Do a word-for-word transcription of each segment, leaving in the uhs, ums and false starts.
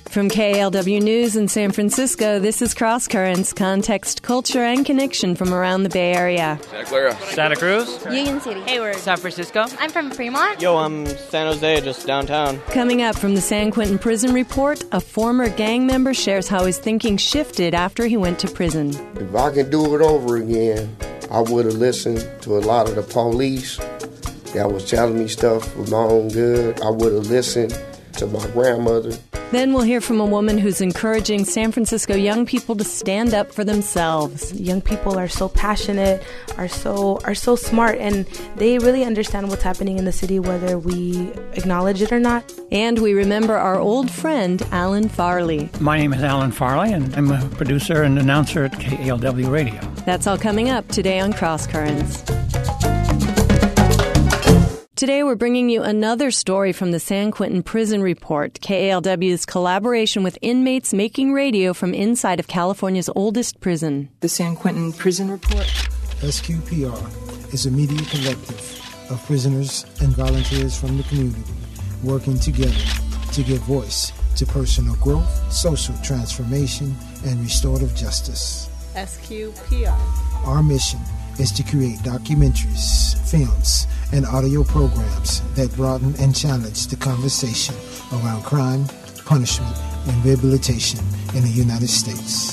From K A L W News in San Francisco, this is Cross Currents, context, culture, and connection from around the Bay Area. Santa Clara. Santa Cruz. Union City. Hayward. San Francisco. I'm from Fremont. Yo, I'm San Jose, just downtown. Coming up from the San Quentin Prison Report, a former gang member shares how his thinking shifted after he went to prison. If I could do it over again, I would have listened to a lot of the police that was telling me stuff for my own good. I would have listened to my grandmother. Then we'll hear from a woman who's encouraging San Francisco young people to stand up for themselves. Young people are so passionate, are so are so smart, and they really understand what's happening in the city, whether we acknowledge it or not. And we remember our old friend, Alan Farley. My name is Alan Farley, and I'm a producer and announcer at K A L W Radio. That's all coming up today on Cross Currents. Today we're bringing you another story from the San Quentin Prison Report, K A L W's collaboration with inmates making radio from inside of California's oldest prison. The San Quentin Prison Report. S Q P R is a media collective of prisoners and volunteers from the community working together to give voice to personal growth, social transformation, and restorative justice. S Q P R. Our mission is to create documentaries, films, and audio programs that broaden and challenge the conversation around crime, punishment, and rehabilitation in the United States.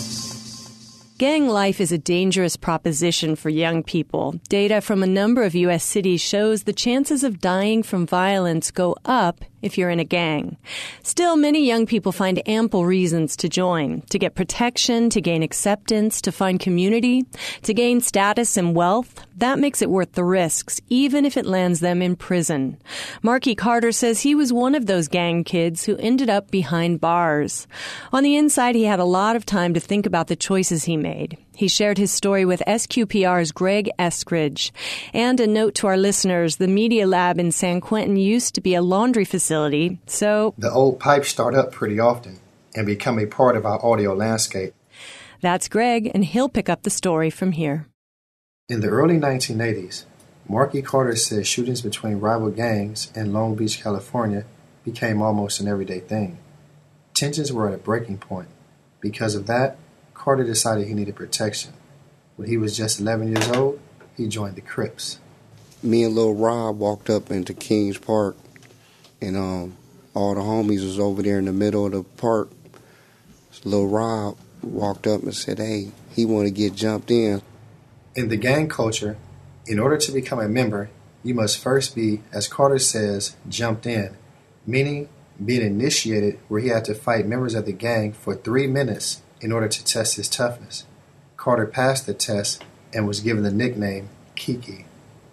Gang life is a dangerous proposition for young people. Data from a number of U S cities shows the chances of dying from violence go up if you're in a gang. Still, many young people find ample reasons to join, to get protection, to gain acceptance, to find community, to gain status and wealth. That makes it worth the risks, even if it lands them in prison. Marky Carter says he was one of those gang kids who ended up behind bars. On the inside, he had a lot of time to think about the choices he made. He shared his story with S Q P R's Greg Eskridge. And a note to our listeners, the Media Lab in San Quentin used to be a laundry facility, so... The old pipes start up pretty often and become a part of our audio landscape. That's Greg, and he'll pick up the story from here. In the early nineteen eighties, Marky Carter said shootings between rival gangs in Long Beach, California became almost an everyday thing. Tensions were at a breaking point. Because of that, Carter decided he needed protection. When he was just eleven years old, he joined the Crips. Me and Lil Rob walked up into Kings Park, and um, all the homies was over there in the middle of the park. So Lil Rob walked up and said, hey, he want to get jumped in. In the gang culture, in order to become a member, you must first be, as Carter says, jumped in, meaning being initiated where he had to fight members of the gang for three minutes in order to test his toughness. Carter passed the test and was given the nickname Kiki.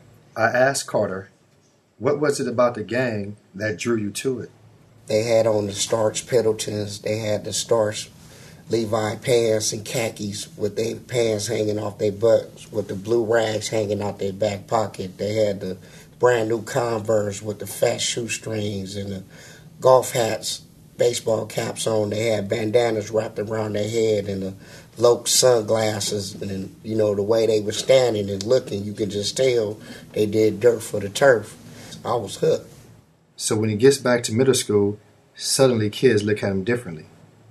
I asked Carter, what was it about the gang that drew you to it? They had on the starch Pendletons, they had the starch Levi pants and khakis with their pants hanging off their butts, with the blue rags hanging out their back pocket. They had the brand new Converse with the fat shoestrings and the golf hats, baseball caps on. They had bandanas wrapped around their head and the Loke sunglasses. And, you know, the way they were standing and looking, you could just tell they did dirt for the turf. I was hooked. So when he gets back to middle school, suddenly kids look at him differently.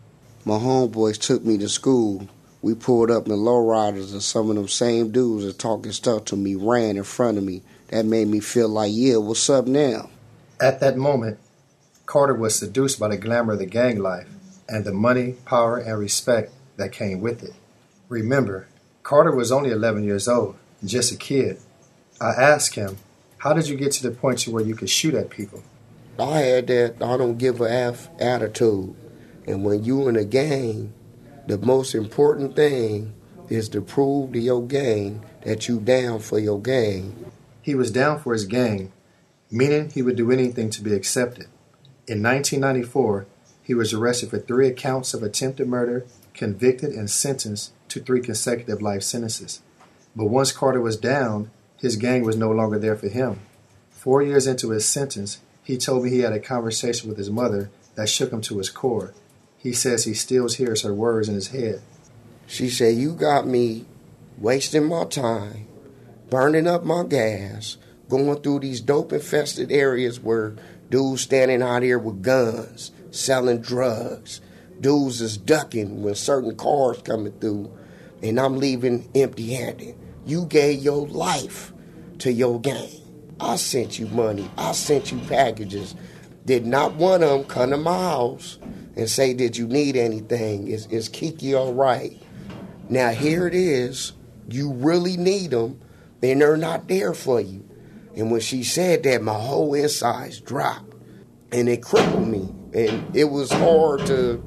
My homeboys took me to school. We pulled up in the lowriders, and some of them same dudes that talking stuff to me ran in front of me. That made me feel like, yeah, what's up now? At that moment, Carter was seduced by the glamour of the gang life and the money, power, and respect that came with it. Remember, Carter was only eleven years old, just a kid. I asked him, how did you get to the point to where you could shoot at people? I had that I don't give a F attitude. And when you in a gang, the most important thing is to prove to your gang that you down for your gang. He was down for his gang, meaning he would do anything to be accepted. In nineteen ninety-four, he was arrested for three accounts of attempted murder, convicted and sentenced to three consecutive life sentences. But once Carter was down, his gang was no longer there for him. Four years into his sentence, he told me he had a conversation with his mother that shook him to his core. He says he still hears her words in his head. She said, you got me wasting my time, burning up my gas, going through these dope-infested areas where dudes standing out here with guns, selling drugs, dudes is ducking when certain cars coming through, and I'm leaving empty-handed. You gave your life to your gang. I sent you money. I sent you packages. Did not one of them come to my house and say, did you need anything? Is, is Kiki all right? Now, here it is. You really need them, and they're not there for you. And when she said that, my whole insides dropped, and it crippled me. And it was hard to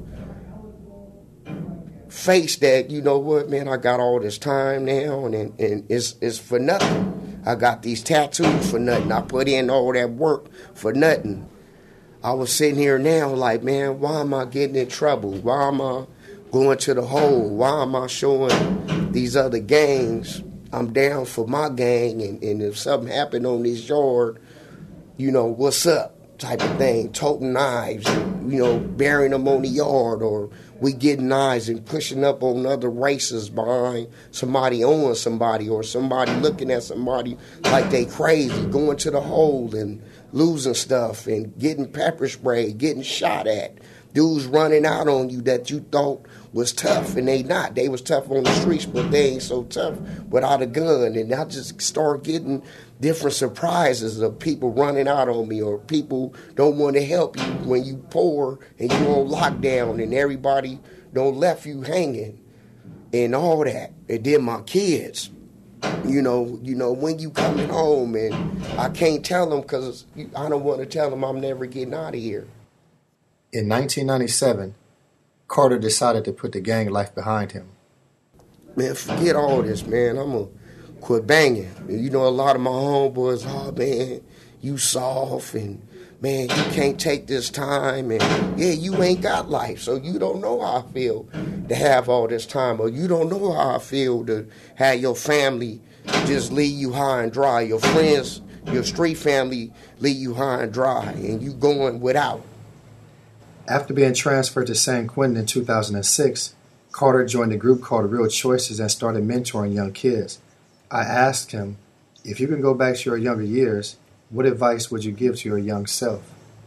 face that, you know what, man, I got all this time now, and, and it's, it's for nothing. I got these tattoos for nothing. I put in all that work for nothing. I was sitting here now like, man, why am I getting in trouble? Why am I going to the hole? Why am I showing these other gangs? I'm down for my gang, and, and if something happened on this yard, you know, what's up type of thing. Toting knives, and, you know, burying them on the yard, or we getting knives and pushing up on other races behind somebody owing somebody, or somebody looking at somebody like they crazy, going to the hole and losing stuff and getting pepper sprayed, getting shot at. Dudes running out on you that you thought was tough, and they not. They was tough on the streets, but they ain't so tough without a gun. And I just start getting different surprises of people running out on me, or people don't want to help you when you poor and you on lockdown, and everybody don't left you hanging and all that. And then my kids, you know, you know, when you coming home, and I can't tell them because I don't want to tell them I'm never getting out of here. In nineteen ninety-seven, Carter decided to put the gang life behind him. Man, forget all this, man. I'm going to quit banging. You know, a lot of my homeboys, oh, man, you soft, and, man, you can't take this time, and, yeah, you ain't got life, so you don't know how I feel to have all this time, or you don't know how I feel to have your family just leave you high and dry, your friends, your street family leave you high and dry, and you going without. After being transferred to San Quentin in two thousand six, Carter joined a group called Real Choices and started mentoring young kids. I asked him, if you can go back to your younger years, what advice would you give to your young self?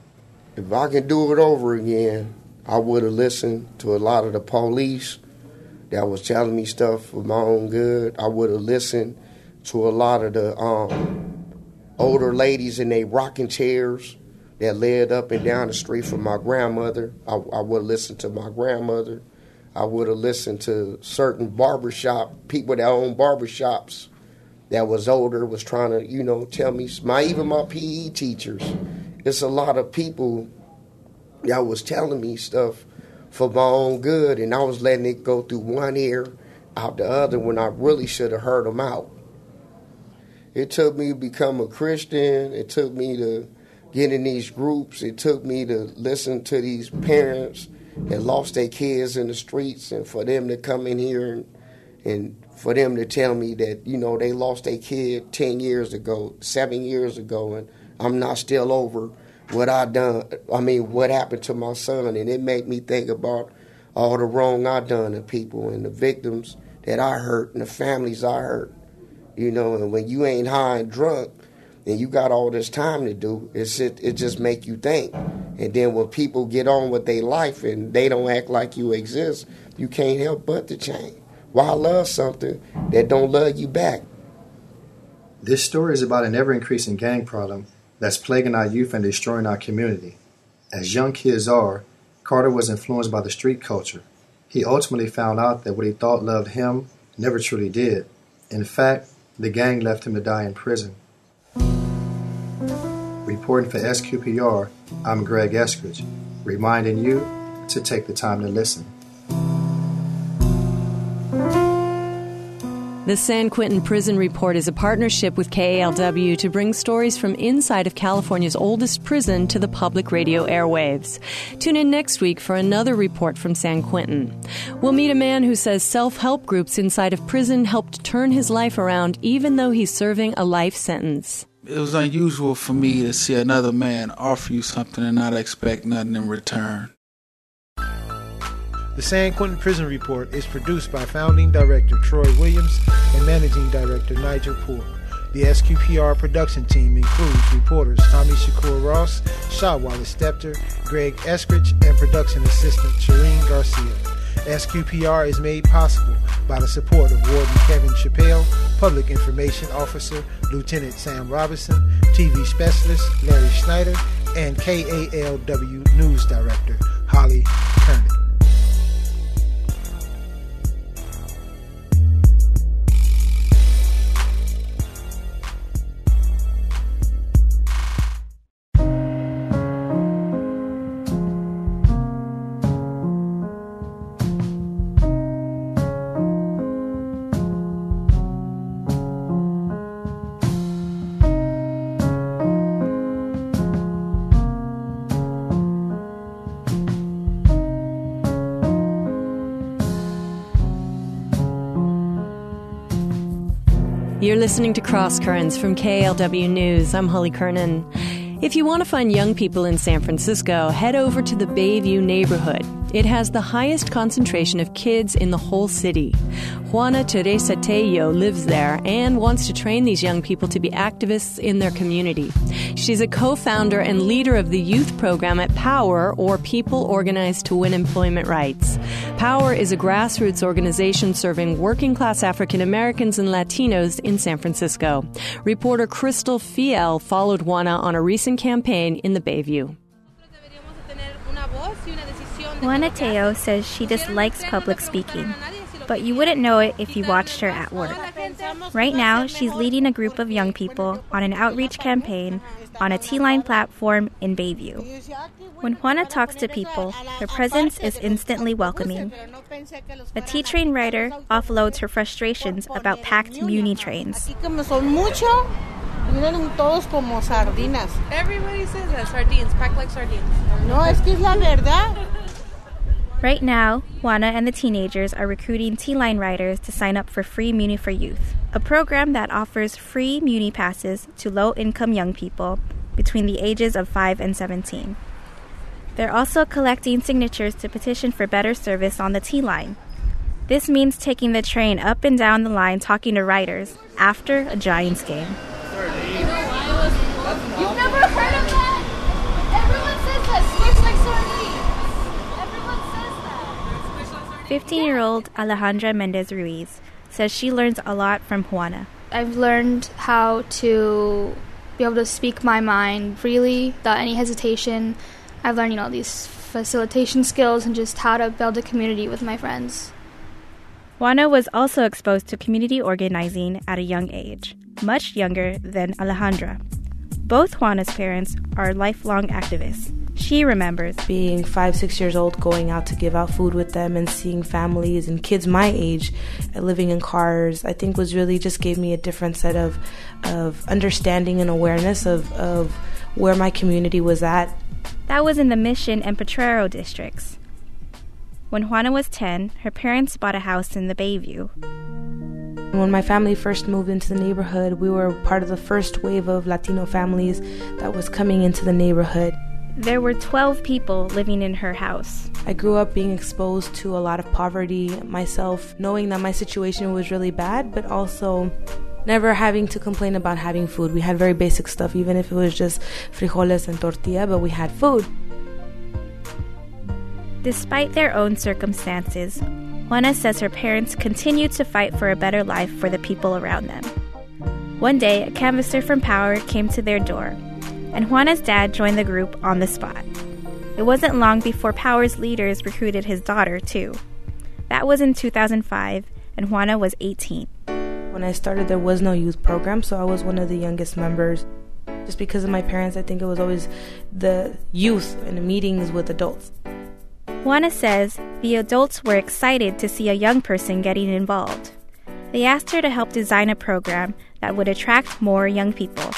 If I could do it over again, I would have listened to a lot of the police that was telling me stuff for my own good. I would have listened to a lot of the um, older ladies in their rocking chairs that led up and down the street from my grandmother. I, I would have listened to my grandmother. I would have listened to certain barbershop, people that own barbershops that was older, was trying to, you know, tell me, my even my P E teachers. It's a lot of people that was telling me stuff for my own good, and I was letting it go through one ear, out the other, when I really should have heard them out. It took me to become a Christian. It took me to get in these groups. It took me to listen to these parents that lost their kids in the streets, and for them to come in here and, and for them to tell me that, you know, they lost their kid ten years ago, seven years ago, and I'm not still over what I done. I mean, what happened to my son, and it made me think about all the wrong I done to people and the victims that I hurt and the families I hurt, you know. And when you ain't high and drunk and you got all this time to do, it's it, it just make you think. And then when people get on with their life and they don't act like you exist, you can't help but to change. Why love something that don't love you back? This story is about an ever-increasing gang problem that's plaguing our youth and destroying our community. As young kids are, Carter was influenced by the street culture. He ultimately found out that what he thought loved him never truly did. In fact, the gang left him to die in prison. Reporting for S Q P R, I'm Greg Eskridge, reminding you to take the time to listen. The San Quentin Prison Report is a partnership with K A L W to bring stories from inside of California's oldest prison to the public radio airwaves. Tune in next week for another report from San Quentin. We'll meet a man who says self-help groups inside of prison helped turn his life around even though he's serving a life sentence. It was unusual for me to see another man offer you something and not expect nothing in return. The San Quentin Prison Report is produced by founding director Troy Williams and managing director Nigel Poole. The S Q P R production team includes reporters Tommy Shakur Ross, Shaw Wallace Stepter, Greg Eskridge, and production assistant Shireen Garcia. S Q P R is made possible by the support of Warden Kevin Chappelle, Public Information Officer Lieutenant Sam Robinson, T V Specialist Larry Schneider, and K A L W News Director Holly Kernan. You're listening to Cross Currents from K A L W News. I'm Holly Kernan. If you want to find young people in San Francisco, head over to the Bayview neighborhood. It has the highest concentration of kids in the whole city. Juana Teresa Tello lives there and wants to train these young people to be activists in their community. She's a co-founder and leader of the youth program at POWER, or People Organized to Win Employment Rights. POWER is a grassroots organization serving working-class African Americans and Latinos in San Francisco. Reporter Crystal Fiel followed Juana on a recent campaign in the Bayview. Juana Tello says she dislikes public speaking, but you wouldn't know it if you watched her at work. Right now, she's leading a group of young people on an outreach campaign on a T-Line platform in Bayview. When Juana talks to people, her presence is instantly welcoming. A T-Train rider offloads her frustrations about packed Muni trains. Everybody says that, sardines, packed like sardines. No, es que es la verdad. Right now, Juana and the teenagers are recruiting T-Line riders to sign up for Free Muni for Youth, a program that offers free Muni passes to low-income young people between the ages of five and seventeen. They're also collecting signatures to petition for better service on the T-Line. This means taking the train up and down the line talking to riders after a Giants game. You've never heard of that? Everyone says that. Squish like sardines. Everyone says that. fifteen-year-old Alejandra Mendez Ruiz says she learns a lot from Juana. I've learned how to be able to speak my mind freely without any hesitation. I've learned, you know, these facilitation skills and just how to build a community with my friends. Juana was also exposed to community organizing at a young age, much younger than Alejandra. Both Juana's parents are lifelong activists. She remembers being five, six years old, going out to give out food with them and seeing families and kids my age living in cars. I think was really just gave me a different set of of understanding and awareness of, of where my community was at. That was in the Mission and Potrero districts. When Juana was ten, her parents bought a house in the Bayview. When my family first moved into the neighborhood, we were part of the first wave of Latino families that was coming into the neighborhood. There were twelve people living in her house. I grew up being exposed to a lot of poverty myself, knowing that my situation was really bad, but also never having to complain about having food. We had very basic stuff, even if it was just frijoles and tortilla, but we had food. Despite their own circumstances, Juana says her parents continued to fight for a better life for the people around them. One day, a canvasser from POWER came to their door, and Juana's dad joined the group on the spot. It wasn't long before POWER's leaders recruited his daughter, too. That was in two thousand five, and Juana was eighteen. When I started, there was no youth program, so I was one of the youngest members. Just because of my parents, I think it was always the youth and the meetings with adults. Juana says the adults were excited to see a young person getting involved. They asked her to help design a program that would attract more young people.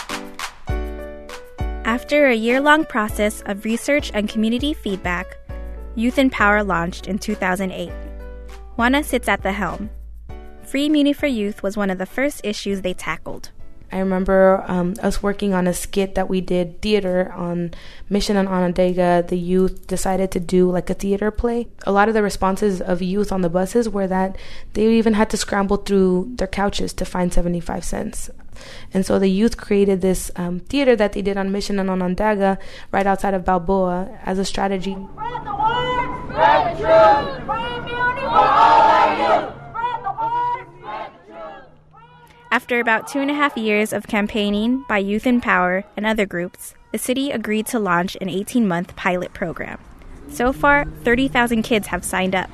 After a year-long process of research and community feedback, Youth in Power launched in two thousand eight. Juana sits at the helm. Free Muni for Youth was one of the first issues they tackled. I remember um, us working on a skit that we did theater on Mission and Onondaga. The youth decided to do like a theater play. A lot of the responses of youth on the buses were that they even had to scramble through their couches to find seventy-five cents. And so the youth created this um, theater that they did on Mission and Onondaga right outside of Balboa as a strategy. Spread the word! Spread the truth! Free Muni for all our youth! Spread the word! Spread the truth! After about two and a half years of campaigning by Youth in Power and other groups, the city agreed to launch an eighteen-month pilot program. So far, thirty thousand kids have signed up.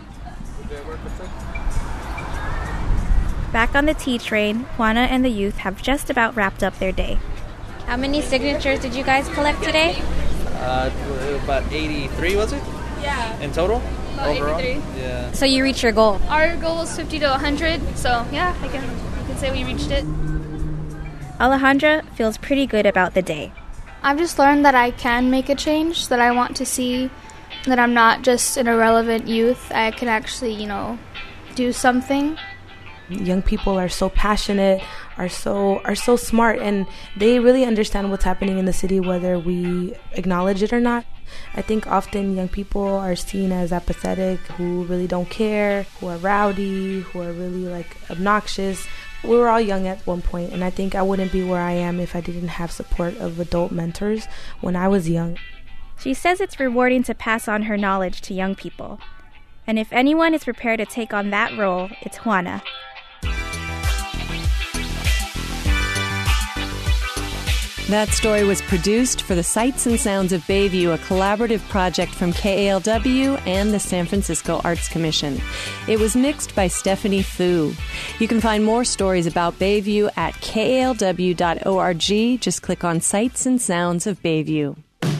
Back on the T train, Juana and the youth have just about wrapped up their day. How many signatures did you guys collect today? Uh, about eighty-three, was it? Yeah. In total? About Overall? eighty-three. Yeah. So you reached your goal? Our goal was fifty to one hundred, so yeah, I can, I can say we reached it. Alejandra feels pretty good about the day. I've just learned that I can make a change, that I want to see, that I'm not just an irrelevant youth. I can actually, you know, do something. Young people are so passionate, are so are so smart, and they really understand what's happening in the city, whether we acknowledge it or not. I think often young people are seen as apathetic, who really don't care, who are rowdy, who are really like obnoxious. We were all young at one point, and I think I wouldn't be where I am if I didn't have support of adult mentors when I was young. She says it's rewarding to pass on her knowledge to young people. And if anyone is prepared to take on that role, it's Juana. That story was produced for the Sights and Sounds of Bayview, a collaborative project from K A L W and the San Francisco Arts Commission. It was mixed by Stephanie Fu. You can find more stories about Bayview at K A L W dot org. Just click on Sights and Sounds of Bayview.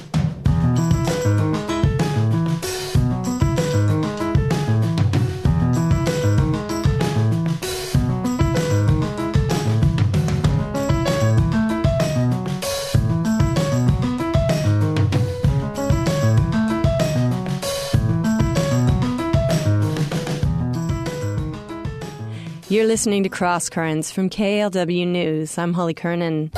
You're listening to Cross Currents from K A L W News. I'm Holly Kernan.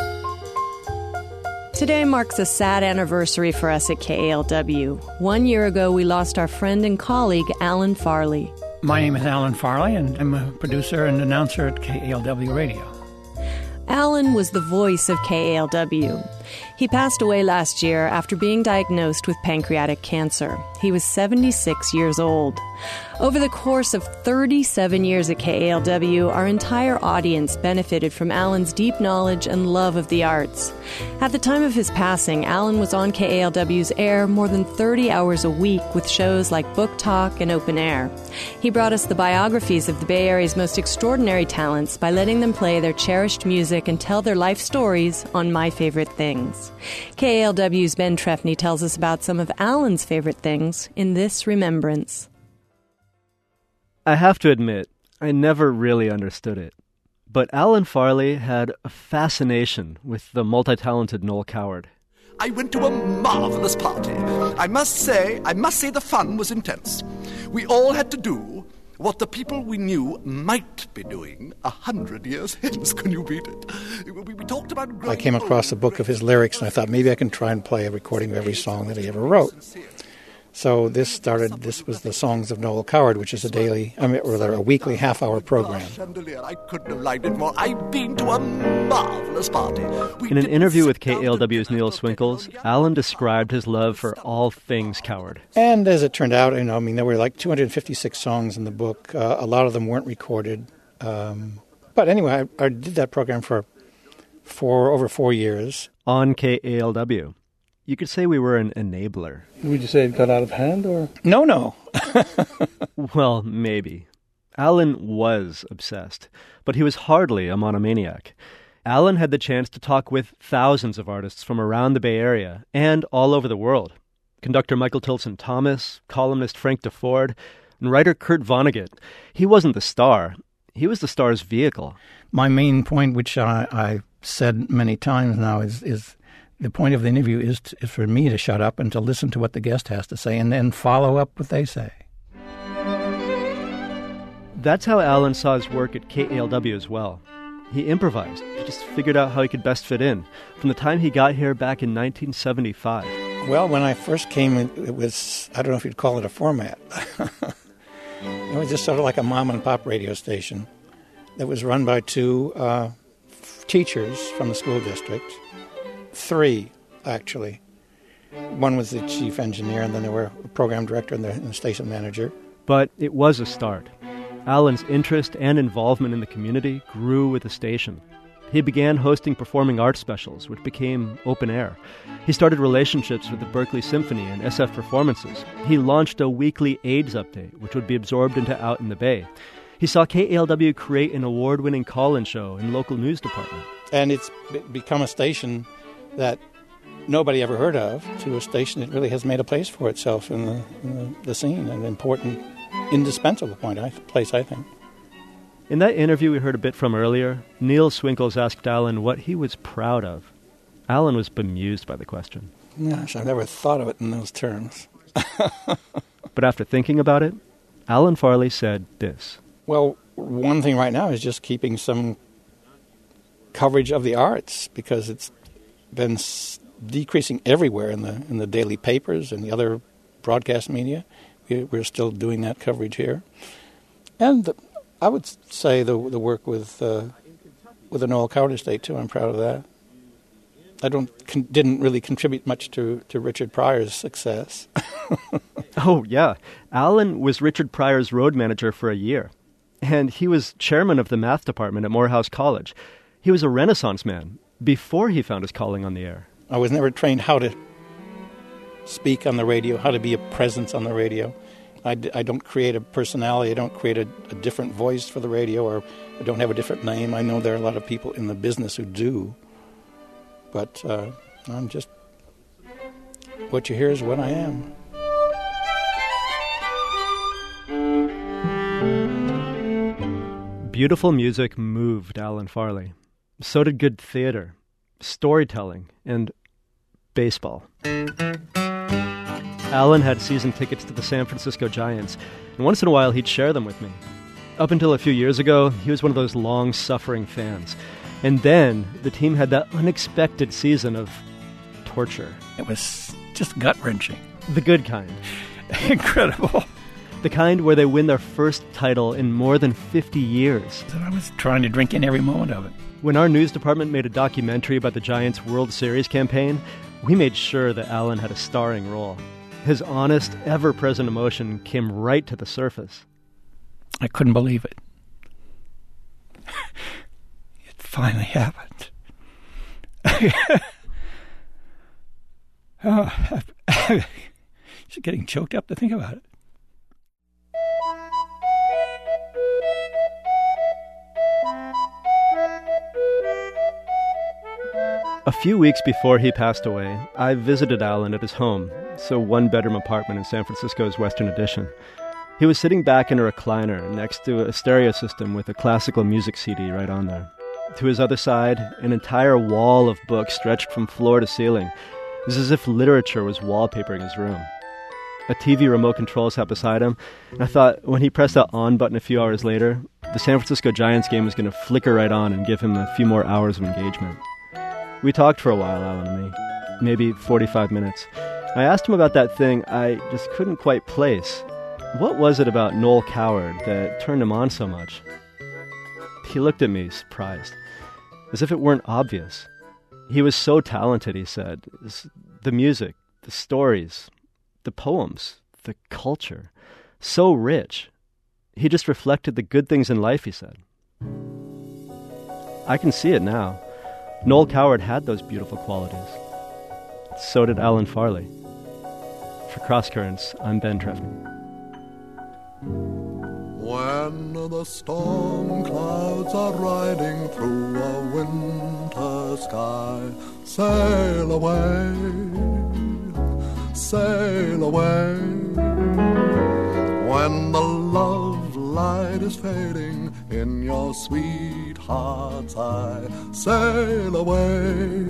Today marks a sad anniversary for us at K A L W. One year ago, we lost our friend and colleague, Alan Farley. My name is Alan Farley, and I'm a producer and announcer at K A L W Radio. Alan was the voice of K A L W. He passed away last year after being diagnosed with pancreatic cancer. He was seventy-six years old. Over the course of thirty-seven years at K A L W, our entire audience benefited from Alan's deep knowledge and love of the arts. At the time of his passing, Alan was on K A L W's air more than thirty hours a week with shows like Book Talk and Open Air. He brought us the biographies of the Bay Area's most extraordinary talents by letting them play their cherished music and tell their life stories on My Favorite Things. K A L W's Ben Trefny tells us about some of Alan's favorite things in this remembrance. I have to admit, I never really understood it. But Alan Farley had a fascination with the multi-talented Noel Coward. I went to a marvelous party. I must say, I must say the fun was intense. We all had to do what the people we knew might be doing a hundred years hence. Can you beat it? We, we talked about... I came across a book of his lyrics, and I thought maybe I can try and play a recording of every song that he ever wrote. So this started, this was the Songs of Noel Coward, which is a daily, I mean, or a weekly half-hour program. I couldn't have liked it more. I've been to a marvelous party. In an interview with K A L W's Neil Swinkles, Alan described his love for all things Coward. And as it turned out, you know, I mean, there were like two hundred fifty-six songs in the book. Uh, a lot of them weren't recorded. Um, but anyway, I, I did that program for for over four years. On K A L W. You could say we were an enabler. Would you say it got out of hand, or? No, no. Well, maybe. Alan was obsessed, but he was hardly a monomaniac. Alan had the chance to talk with thousands of artists from around the Bay Area and all over the world. Conductor Michael Tilson Thomas, columnist Frank DeFord, and writer Kurt Vonnegut. He wasn't the star. He was the star's vehicle. My main point, which I, I've said many times now, is... is the point of the interview is, to, is for me to shut up and to listen to what the guest has to say and then follow up what they say. That's how Alan saw his work at K A L W as well. He improvised. He just figured out how he could best fit in. From the time he got here back in nineteen seventy-five. Well, when I first came, it was, I don't know if you'd call it a format. It was just sort of like a mom-and-pop radio station that was run by two uh, teachers from the school district. Three, actually. One was the chief engineer, and then there were a program director and the, and the station manager. But it was a start. Alan's interest and involvement in the community grew with the station. He began hosting performing arts specials, which became open air. He started relationships with the Berkeley Symphony and S F Performances. He launched a weekly AIDS update, which would be absorbed into Out in the Bay. He saw K A L W create an award-winning call-in show in local news department. And it's become a station that nobody ever heard of, to a station that really has made a place for itself in the, in the, the scene, an important, indispensable point, I, place, I think. In that interview we heard a bit from earlier, Neil Swinkles asked Alan what he was proud of. Alan was bemused by the question. Gosh, I've never thought of it in those terms. But after thinking about it, Alan Farley said this. Well, one thing right now is just keeping some coverage of the arts, because it's been s- decreasing everywhere in the in the daily papers and the other broadcast media. We, we're still doing that coverage here. And the, I would say the the work with uh, with the Noel Coward estate too. I'm proud of that. I don't con- didn't really contribute much to, to Richard Pryor's success. Oh yeah, Alan was Richard Pryor's road manager for a year, and he was chairman of the math department at Morehouse College. He was a Renaissance man before he found his calling on the air. I was never trained how to speak on the radio, how to be a presence on the radio. I, d- I don't create a personality. I don't create a, a different voice for the radio, or I don't have a different name. I know there are a lot of people in the business who do. But uh, I'm just, what you hear is what I am. Beautiful music moved Alan Farley. So did good theater, storytelling, and baseball. Alan had season tickets to the San Francisco Giants, and once in a while he'd share them with me. Up until a few years ago, he was one of those long-suffering fans. And then the team had that unexpected season of torture. It was just gut-wrenching. The good kind. Incredible. The kind where they win their first title in more than fifty years. I was trying to drink in every moment of it. When our news department made a documentary about the Giants' World Series campaign, we made sure that Alan had a starring role. His honest, ever-present emotion came right to the surface. I couldn't believe it. It finally happened. Oh, I'm just getting choked up to think about it. A few weeks before he passed away, I visited Alan at his home, it's a one-bedroom apartment in San Francisco's Western Addition. He was sitting back in a recliner next to a stereo system with a classical music C D right on there. To his other side, an entire wall of books stretched from floor to ceiling. It was as if literature was wallpapering his room. A T V remote control sat beside him, and I thought when he pressed that on button a few hours later, the San Francisco Giants game was going to flicker right on and give him a few more hours of engagement. We talked for a while, Alan and me, maybe forty-five minutes. I asked him about that thing I just couldn't quite place. What was it about Noel Coward that turned him on so much? He looked at me, surprised, as if it weren't obvious. He was so talented, he said. The music, the stories, the poems, the culture, so rich. He just reflected the good things in life, he said. I can see it now. Noel Coward had those beautiful qualities. So did Alan Farley. For Cross Currents, I'm Ben Trefny. When the storm clouds are riding through a winter sky, sail away, sail away. When the love light is fading in your sweetheart's eye, sail away,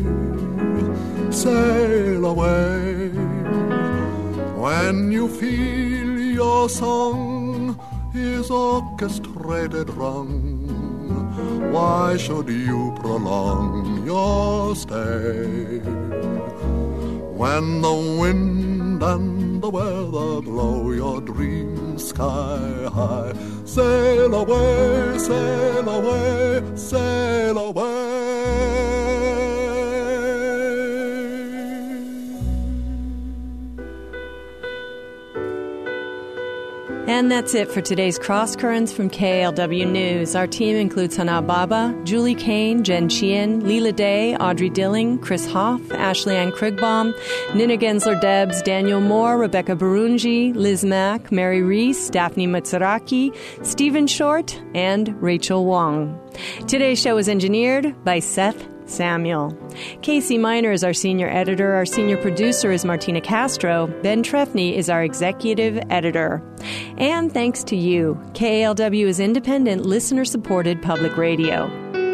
sail away. When you feel your song is orchestrated wrong, why should you prolong your stay? When the wind and the weather blow your dreams sky high, sail away, sail away, sail away. And that's it for today's Cross Currents from K A L W News. Our team includes Hana Baba, Julie Kane, Jen Chien, Leela Day, Audrey Dilling, Chris Hoff, Ashley Ann Krigbaum, Nina Gensler-Debs, Daniel Moore, Rebecca Barunji, Liz Mack, Mary Reese, Daphne Matsuraki, Stephen Short, and Rachel Wong. Today's show was engineered by Seth Samuel. Casey Miner is our senior editor. Our senior producer is Martina Castro. Ben Trefny is our executive editor. And thanks to you, K A L W is independent, listener-supported public radio.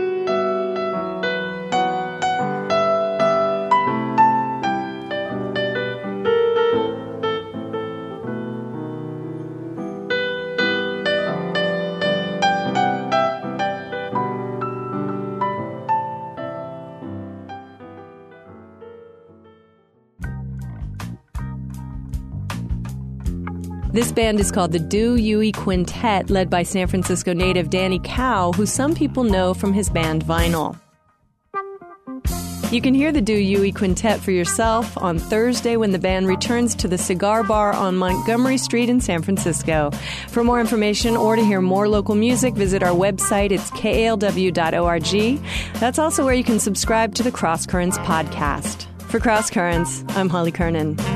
This band is called the Do Yui Quintet, led by San Francisco native Danny Cow, who some people know from his band Vinyl. You can hear the Do Yui Quintet for yourself on Thursday when the band returns to the Cigar Bar on Montgomery Street in San Francisco. For more information or to hear more local music, visit our website. It's K A L W dot org. That's also where you can subscribe to the Cross Currents podcast. For Cross Currents, I'm Holly Kernan.